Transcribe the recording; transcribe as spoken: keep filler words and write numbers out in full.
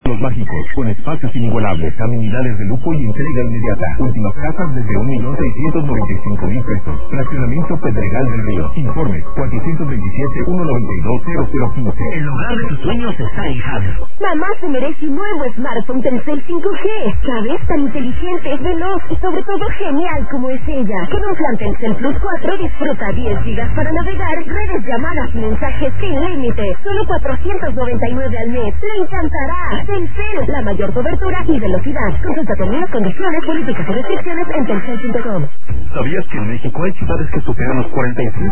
Los mágicos, con espacios inigualables, amenidades de lujo y entrega inmediata. Últimas casas desde un millón seiscientos noventa y cinco mil pesos. Fraccionamiento Pedregal del Río. Informe cuatrocientos veintisiete, ciento noventa y dos, cero cero quince. El hogar de tus sueños está en Haber. Mamá se merece un nuevo smartphone Telcel cinco G. ¿Sabes? Tan inteligente, veloz y sobre todo genial como es ella. Con un plan Telcel Plus cuatro disfruta diez gigas para navegar, redes, llamadas y mensajes sin límite. Solo cuatrocientos noventa y nueve al mes. ¡Le encantará! Telcel, la mayor cobertura y velocidad. Consulta términos, condiciones, políticas y restricciones en telcel punto com. ¿Sabías que en México hay ciudades que superan los cuarenta y cinco